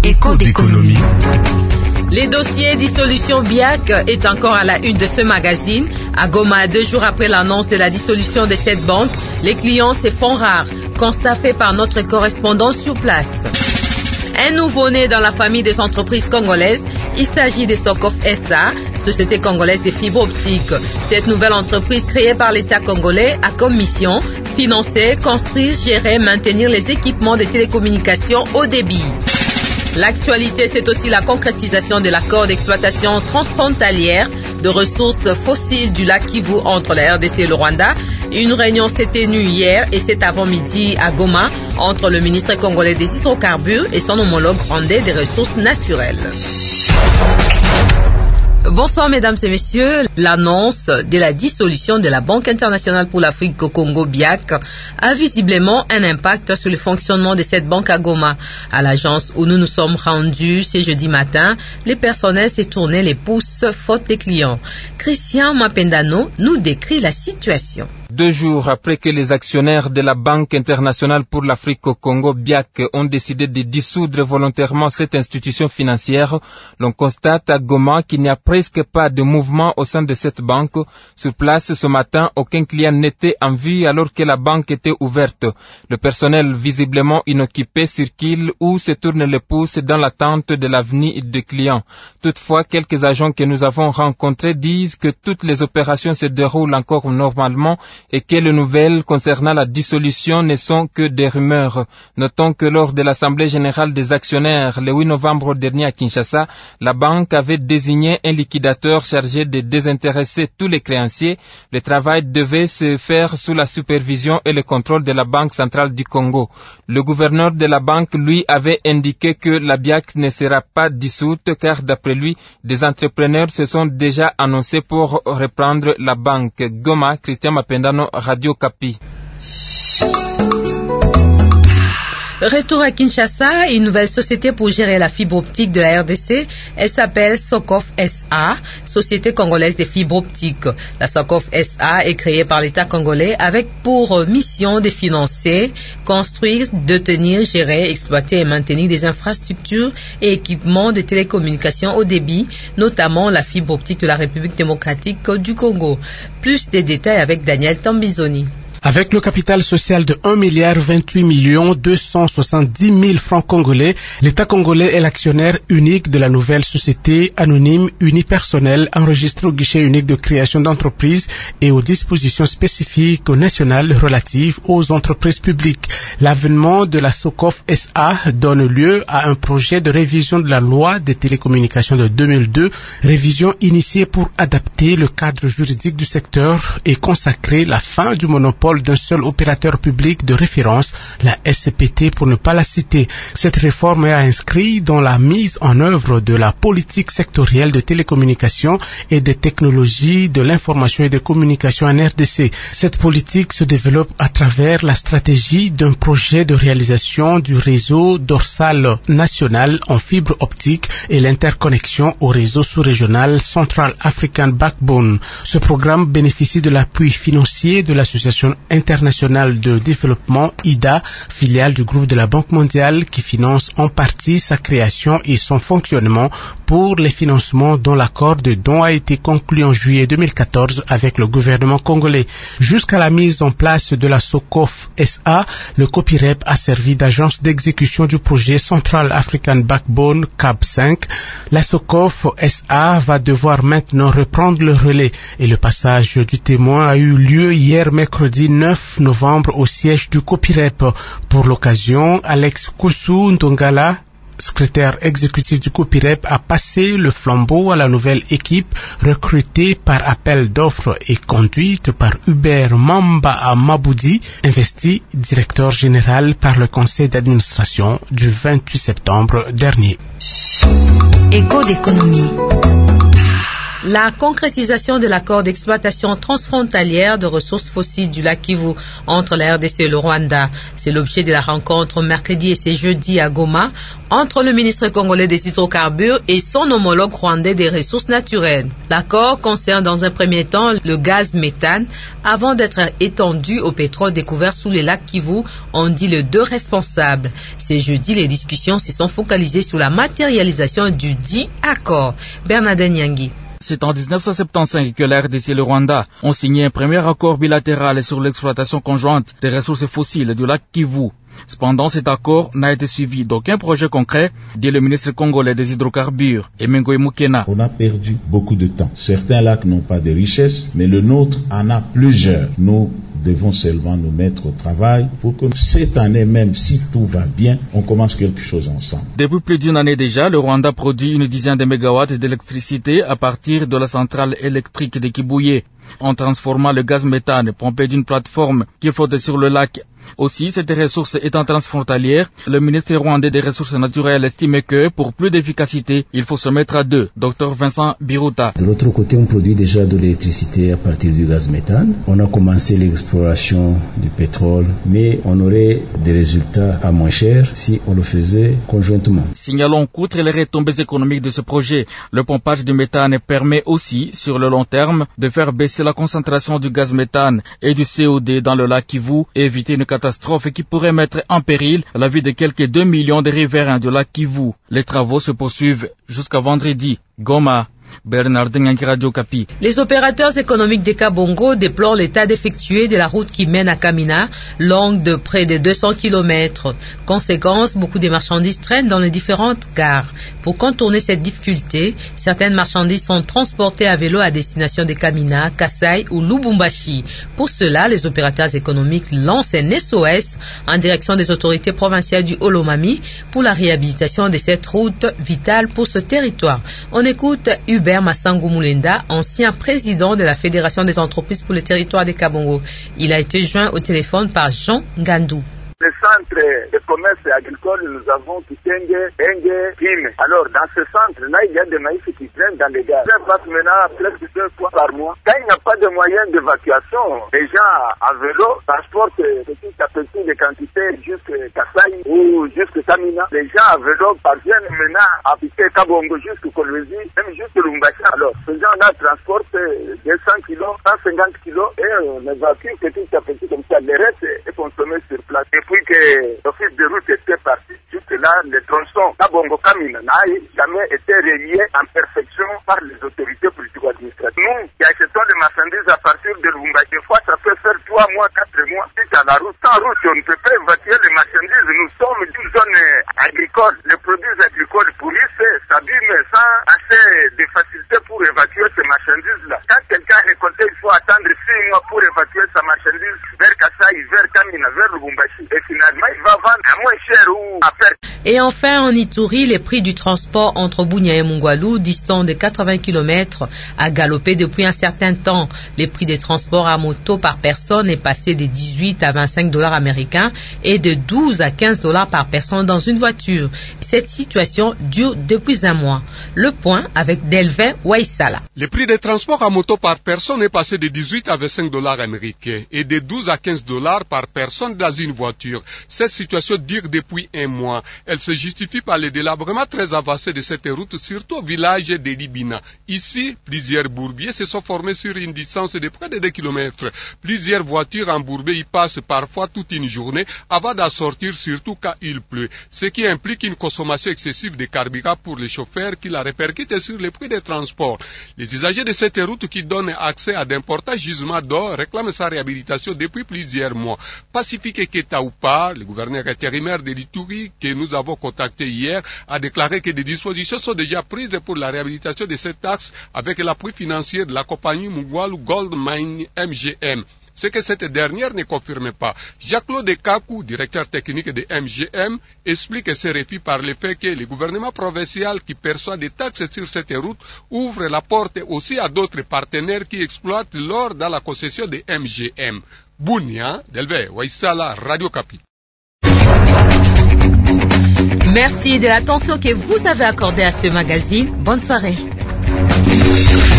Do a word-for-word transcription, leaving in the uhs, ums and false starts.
Écho d'économie. Les dossiers dissolution B I A C est encore à la une de ce magazine. À Goma, deux jours après l'annonce de la dissolution de cette banque, les clients se font rares. Constat fait par notre correspondant sur place. Un nouveau-né dans la famille des entreprises congolaises, il s'agit de Socof S A, Société congolaise de fibres optiques. Cette nouvelle entreprise créée par l'État congolais a comme mission financer, construire, gérer, maintenir les équipements de télécommunications haut débit. L'actualité, c'est aussi la concrétisation de l'accord d'exploitation transfrontalière de ressources fossiles du lac Kivu entre la R D C et le Rwanda. Une réunion s'est tenue hier et cet avant-midi à Goma entre le ministre congolais des hydrocarbures et son homologue rwandais des ressources naturelles. Bonsoir mesdames et messieurs. L'annonce de la dissolution de la Banque internationale pour l'Afrique au Congo B I A C a visiblement un impact sur le fonctionnement de cette banque à Goma. À l'agence où nous nous sommes rendus ce jeudi matin, les personnels s'est tourné les pouces faute des clients. Christian Mapendano nous décrit la situation. Deux jours après que les actionnaires de la Banque internationale pour l'Afrique au Congo B I A C ont décidé de dissoudre volontairement cette institution financière, l'on constate à Goma qu'il n'y a presque pas de mouvement au sein de cette banque. Sur place, ce matin, aucun client n'était en vue alors que la banque était ouverte. Le personnel visiblement inoccupé circule ou se tourne les pouces dans l'attente de l'avenir des clients. Toutefois, quelques agents que nous avons rencontrés disent que toutes les opérations se déroulent encore normalement et que les nouvelles concernant la dissolution ne sont que des rumeurs. Notons que lors de l'Assemblée générale des actionnaires, le huit novembre dernier à Kinshasa, la banque avait désigné un liquidateur chargé de désintéresser tous les créanciers. Le travail devait se faire sous la supervision et le contrôle de la Banque centrale du Congo. Le gouverneur de la banque, lui, avait indiqué que la B I A C ne sera pas dissoute car, d'après lui, des entrepreneurs se sont déjà annoncés pour reprendre la banque. Goma, Christian Mapendano, Radio Kapi. Retour à Kinshasa, une nouvelle société pour gérer la fibre optique de la R D C. Elle s'appelle Socof S A, Société congolaise des fibres optiques. La Socof S A est créée par l'État congolais avec pour mission de financer, construire, détenir, gérer, exploiter et maintenir des infrastructures et équipements de télécommunications haut débit, notamment la fibre optique de la République démocratique du Congo. Plus de détails avec Daniel Tambizoni. Avec le capital social de un milliard vingt-huit millions deux cent soixante-dix mille francs congolais, l'État congolais est l'actionnaire unique de la nouvelle société anonyme unipersonnelle enregistrée au guichet unique de création d'entreprises et aux dispositions spécifiques nationales relatives aux entreprises publiques. L'avènement de la Socof S A donne lieu à un projet de révision de la loi des télécommunications de deux mille deux, révision initiée pour adapter le cadre juridique du secteur et consacrer la fin du monopole d'un seul opérateur public de référence, la S P T pour ne pas la citer. Cette réforme est inscrite dans la mise en œuvre de la politique sectorielle de télécommunications et des technologies de l'information et des communications en R D C. Cette politique se développe à travers la stratégie d'un projet de réalisation du réseau dorsal national en fibre optique et l'interconnexion au réseau sous-régional Central African Backbone. Ce programme bénéficie de l'appui financier de l'association internationale de développement I D A, filiale du groupe de la Banque mondiale qui finance en partie sa création et son fonctionnement pour les financements dont l'accord de don a été conclu en juillet deux mille quatorze avec le gouvernement congolais. Jusqu'à la mise en place de la Socof S A, le COPIREP a servi d'agence d'exécution du projet Central African Backbone C A B cinq. La Socof S A va devoir maintenant reprendre le relais et le passage du témoin a eu lieu hier mercredi neuf novembre au siège du COPIREP. Pour l'occasion, Alex Koussou Ndongala, secrétaire exécutif du COPIREP, a passé le flambeau à la nouvelle équipe recrutée par appel d'offres et conduite par Hubert Mamba Maboudi, investi directeur général par le conseil d'administration du vingt-huit septembre dernier. Écho d'économie. La concrétisation de l'accord d'exploitation transfrontalière de ressources fossiles du lac Kivu entre la R D C et le Rwanda. C'est l'objet de la rencontre mercredi et c'est jeudi à Goma entre le ministre congolais des hydrocarbures et son homologue rwandais des ressources naturelles. L'accord concerne dans un premier temps le gaz méthane avant d'être étendu au pétrole découvert sous les lacs Kivu, ont dit les deux responsables. C'est jeudi, les discussions se sont focalisées sur la matérialisation du dit accord. Bernardin Nyangi. C'est en dix-neuf cent soixante-quinze que la R D C et le Rwanda ont signé un premier accord bilatéral sur l'exploitation conjointe des ressources fossiles du lac Kivu. Cependant, cet accord n'a été suivi d'aucun projet concret, dit le ministre congolais des hydrocarbures, Emengoy Mukena. On a perdu beaucoup de temps. Certains lacs n'ont pas de richesse, mais le nôtre en a plusieurs. Nous devons seulement nous mettre au travail pour que cette année, même si tout va bien, on commence quelque chose ensemble. Depuis plus d'une année déjà, le Rwanda produit une dizaine de mégawatts d'électricité à partir de la centrale électrique de Kibuye, en transformant le gaz méthane pompé d'une plateforme qui flotte sur le lac. Aussi, cette ressource étant transfrontalière, le ministre rwandais des Ressources naturelles estime que, pour plus d'efficacité, il faut se mettre à deux. Docteur Vincent Biruta. De l'autre côté, on produit déjà de l'électricité à partir du gaz méthane. On a commencé l'exploration du pétrole, mais on aurait des résultats à moins cher si on le faisait conjointement. Signalons qu'outre les retombées économiques de ce projet, le pompage du méthane permet aussi, sur le long terme, de faire baisser la concentration du gaz méthane et du C O deux dans le lac Kivu et éviter une catastrophe qui pourrait mettre en péril la vie de quelques deux millions de riverains du lac Kivu. Les travaux se poursuivent jusqu'à vendredi. Goma. Bernardin Radio Kapi. Les opérateurs économiques de Kabongo déplorent l'état défectueux de la route qui mène à Kamina, longue de près de deux cents kilomètres. Conséquence, beaucoup de marchandises traînent dans les différentes gares. Pour contourner cette difficulté, certaines marchandises sont transportées à vélo à destination de Kamina, Kasai ou Lubumbashi. Pour cela, les opérateurs économiques lancent un S O S en direction des autorités provinciales du Olomami pour la réhabilitation de cette route vitale pour ce territoire. On écoute Hubert Massango Moulenda, ancien président de la Fédération des entreprises pour le territoire de Kabongo. Il a été joint au téléphone par Jean Gandou. Le centre de commerce agricole, nous avons Kitenge, Enge, Kim. Alors, dans ce centre-là, il y a des maïs qui traînent dans les gares. Ça passe maintenant presque deux fois par mois. Quand il n'y a pas de moyens d'évacuation, les gens à vélo transportent petit à petit des quantités jusqu'à Kasai ou jusqu'à Kamina. Les gens à vélo parviennent maintenant à piquer Kabongo jusqu'au Kolwezi, même jusqu'à Lumbashi. Alors, ces gens-là transportent deux cents kilos, cent cinquante kilos et on évacue petit à petit comme ça. Le reste est consommé sur place. Depuis que l'office de route était parti, jusque-là, le tronçon Kabongo-Kamina n'a jamais été relié en perfection par les autorités politico-administratives. Nous, qui achetons les marchandises à partir de Lubumbashi, des fois, ça peut faire trois mois, quatre mois. Si à la route, sans route, on ne peut pas évacuer les marchandises. Nous sommes d'une zone agricole. Les produits agricoles pourrissent, s'abîment sans assez de facilité pour évacuer ces marchandises-là. Quand quelqu'un récolte, il faut attendre six mois pour évacuer sa marchandise vers Kasai, vers Kamina, vers Lubumbashi. Et finalement, il va vendre à moins cher ou à perte. Et enfin, en Ituri, les prix du transport entre Bunia et Mungwalu, distant de quatre-vingts kilomètres, a galopé depuis un certain temps. Les prix des transports à moto par personne est passé de dix-huit à vingt-cinq dollars américains et de douze à quinze dollars par personne dans une voiture. Cette situation dure depuis un mois. Le point avec Delvin Waisala. Le prix des transports à moto par personne est passé de dix-huit à vingt-cinq dollars américains et de douze à quinze dollars par personne dans une voiture. Cette situation dure depuis un mois. Elle se justifie par le délabrement très avancé de cette route, surtout au village de Libina. Ici, plusieurs bourbiers se sont formés sur une distance de près de deux kilomètres. Plusieurs voitures embourbées y passent parfois toute une journée avant d'en sortir, surtout quand il pleut. Ce qui implique une consommation excessive de carburant pour les chauffeurs qui la répercutent sur les prix des transports. Les usagers de cette route qui donnent accès à d'importants gisements d'or réclament sa réhabilitation depuis plusieurs mois. Pacifique Ketaoupa, le gouverneur intérimaire de l'Ituri, que nous avons contacté hier, a déclaré que des dispositions sont déjà prises pour la réhabilitation de cet axe avec l'appui financier de la compagnie Mungwalu Gold Mine M G M. Ce que cette dernière ne confirme pas. Jacques-Claude Kakou, directeur technique de M G M, explique ce refus par le fait que le gouvernement provincial qui perçoit des taxes sur cette route ouvre la porte aussi à d'autres partenaires qui exploitent l'or dans la concession de M G M. Bunia, Delve, Waisala, Radio Kapi. Merci de l'attention que vous avez accordée à ce magazine. Bonne soirée.